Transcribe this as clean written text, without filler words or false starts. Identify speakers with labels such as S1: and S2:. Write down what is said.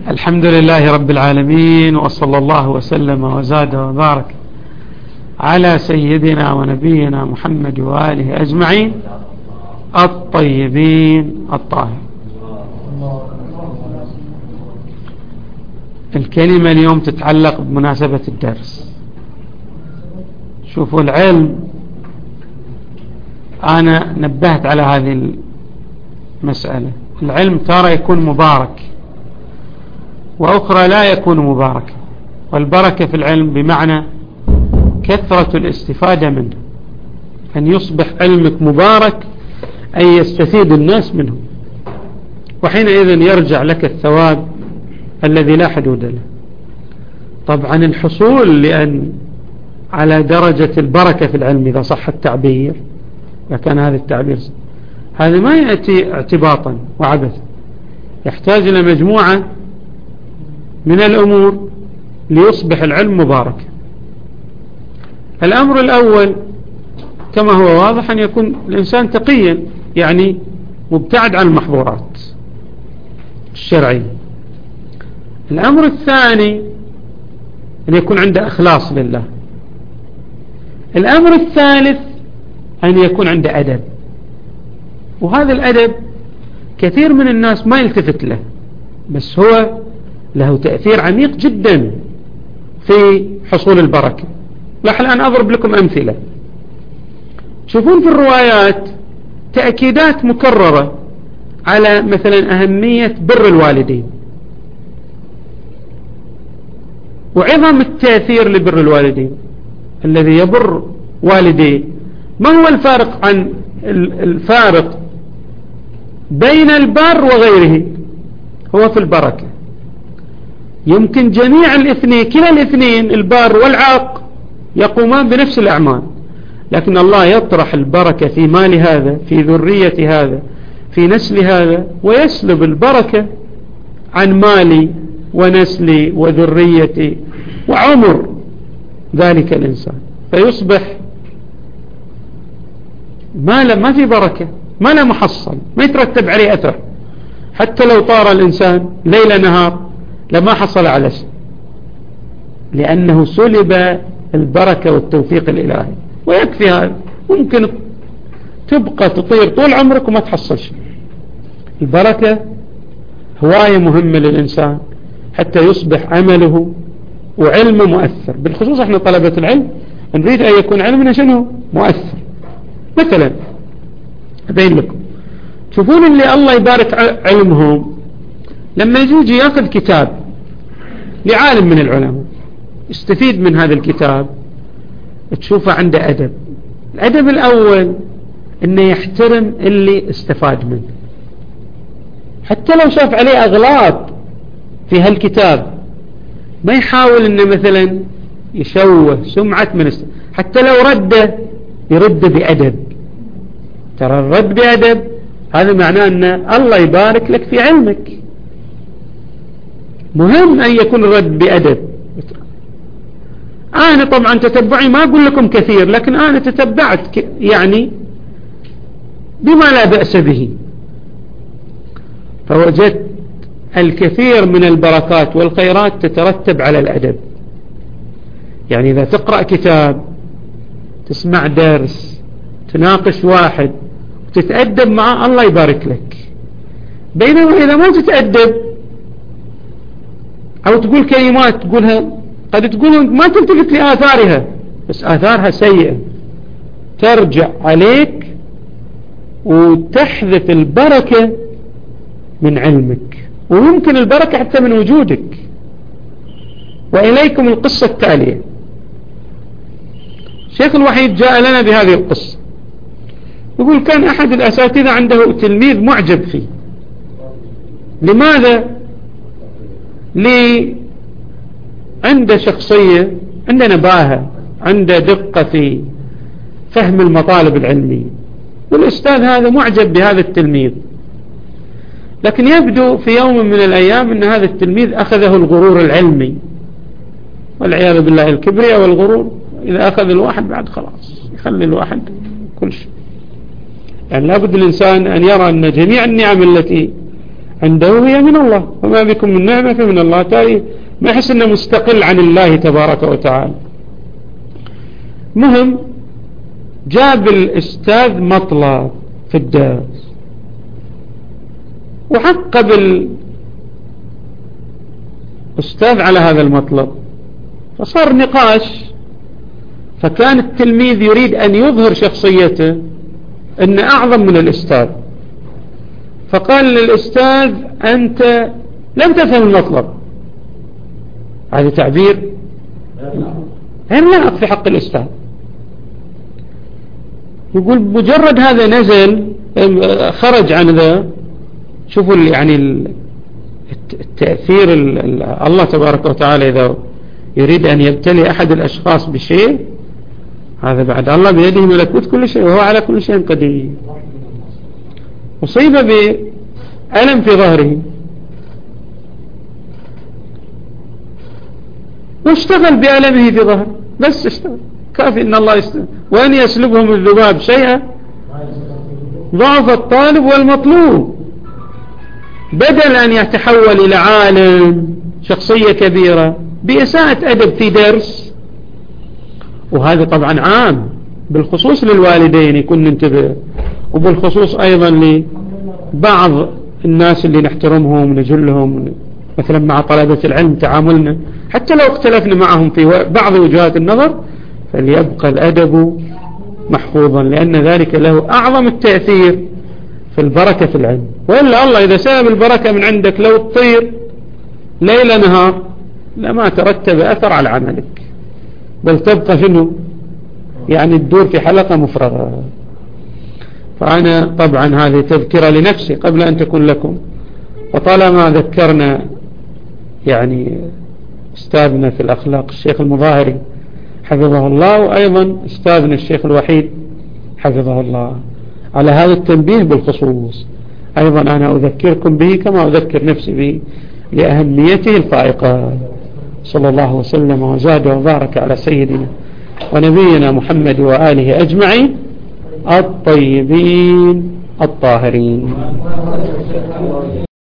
S1: الحمد لله رب العالمين، وصلى الله وسلم وزاد وبارك على سيدنا ونبينا محمد وآله أجمعين الطيبين الطاهرين. الكلمة اليوم تتعلق بمناسبة الدرس. شوفوا العلم، أنا نبهت على هذه المسألة. العلم ترى يكون مبارك وأخرى لا يكون مبارك، والبركة في العلم بمعنى كثرة الاستفادة منه، أن يصبح علمك مبارك أن يستفيد الناس منه، وحينئذ يرجع لك الثواب الذي لا حدود له. طبعا الحصول لأن على درجة البركة في العلم إذا صح التعبير، إذا كان هذا التعبير، هذا ما يأتي اعتباطا وعبثا، يحتاج إلى مجموعة من الأمور ليصبح العلم مبارك. الأمر الأول كما هو واضح أن يكون الإنسان تقيا، يعني مبتعد عن المحظورات الشرعية. الأمر الثاني أن يكون عنده إخلاص لله. الأمر الثالث أن يكون عنده أدب، وهذا الأدب كثير من الناس ما يلتفت له، بس هو له تأثير عميق جدا في حصول البركة. الآن أضرب لكم أمثلة. تشوفون في الروايات تأكيدات مكررة على مثلا أهمية بر الوالدين وعظم التأثير لبر الوالدين. الذي يبر والديه، ما هو الفارق بين البر وغيره؟ هو في البركة. يمكن جميع الاثنين، كلا الاثنين البار والعاق يقومان بنفس الأعمال، لكن الله يطرح البركة في مال هذا، في ذرية هذا، في نسل هذا، ويسلب البركة عن مالي ونسلي وذريتي وعمر ذلك الإنسان، فيصبح ما في بركة، ما له محصل، ما يترتب عليه أثر. حتى لو طار الإنسان ليل نهار لما حصل على شيء، لأنه سلب البركة والتوفيق الإلهي. ويكفي هذا، ممكن تبقى تطير طول عمرك وما تحصل شيء. البركة هواية مهمة للإنسان حتى يصبح عمله وعلمه مؤثر. بالخصوص احنا طلبة العلم نريد أن يكون علمنا شنو؟ مؤثر. مثلا أبين لكم، تشوفون اللي الله يبارك علمهم لما يجي ياخذ كتاب لعالم من العلماء يستفيد من هذا الكتاب، تشوفه عنده أدب. الأدب الأول إنه يحترم اللي استفاد منه، حتى لو شاف عليه أغلاط في هالكتاب ما يحاول إنه مثلا يشوه سمعة من حتى لو رده يرد بأدب. ترى الرد بأدب هذا معناه أن الله يبارك لك في علمك. مهم أن يكون الرد بأدب. أنا طبعا تتبعي ما أقول لكم كثير، لكن أنا تتبعت يعني بما لا بأس به، فوجدت الكثير من البركات والخيرات تترتب على الأدب. يعني إذا تقرأ كتاب، تسمع درس، تناقش واحد وتتأدب معه، الله يبارك لك. بينما إذا ما تتأدب أو تقول كلمات تقولها قد تقول ما تلتفت لآثارها، بس آثارها سيئة ترجع عليك وتحذف البركة من علمك، ويمكن البركة حتى من وجودك. وإليكم القصة التالية. شيخ الوحيد جاء لنا بهذه القصة، يقول كان أحد الأساتذة عنده تلميذ معجب فيه. لماذا؟ عنده شخصية، عنده نباهة، عنده دقة في فهم المطالب العلمية، والأستاذ هذا معجب بهذا التلميذ. لكن يبدو في يوم من الأيام أن هذا التلميذ أخذه الغرور العلمي، والعياذ بالله الكبرياء والغرور. إذا أخذ الواحد بعد خلاص يخلي الواحد كل شيء. يعني لابد الإنسان أن يرى أن جميع النعم التي عنده هي من الله، وما بكم من نعمة فمن الله. تالي ما يحس أنه مستقل عن الله تبارك وتعالى. مهم، جاب الأستاذ مطلب في الدرس وعقب الأستاذ على هذا المطلب، فصار نقاش. فكان التلميذ يريد أن يظهر شخصيته أنه أعظم من الأستاذ، فقال للأستاذ أنت لم تفهم المطلب. هذا تعبير غير لائق في حق الأستاذ. يقول مجرد هذا نزل خرج عن ذا. شوفوا يعني التأثير. الله تبارك وتعالى إذا يريد أن يبتلي أحد الأشخاص بشيء، هذا بعد الله بيده ملكوت كل شيء وهو على كل شيء قدير. أصيب بألم في ظهره واشتغل بألمه في ظهره، بس اشتغل كافي إن الله يستغل. وأن يسلبهم الذباب شيئا ضعف الطالب والمطلوب. بدل أن يتحول إلى عالم شخصية كبيرة بإساءة أدب في درس، وهذا طبعا عام بالخصوص للوالدين يكون ننتبه، وبالخصوص أيضا لبعض الناس اللي نحترمهم ونجلهم، مثلا مع طلبة العلم تعاملنا حتى لو اختلفنا معهم في بعض وجهات النظر، فليبقى الأدب محفوظا، لأن ذلك له أعظم التأثير في البركة في العلم. وإلا الله إذا ساب البركة من عندك لو تطير ليل نهار لما ترتب أثر على عملك، بل تبقى شنو يعني الدور في حلقة مفرغة. فأنا طبعا هذه تذكرة لنفسي قبل أن تكون لكم. وطالما ذكرنا يعني أستاذنا في الأخلاق الشيخ المظاهري حفظه الله، وأيضا أستاذنا الشيخ الوحيد حفظه الله، على هذا التنبيه بالخصوص، أيضا أنا أذكركم به كما أذكر نفسي به لأهميته الفائقة. صلى الله وسلم وزاد وبارك على سيدنا ونبينا محمد وآله أجمعين الطيبين الطاهرين.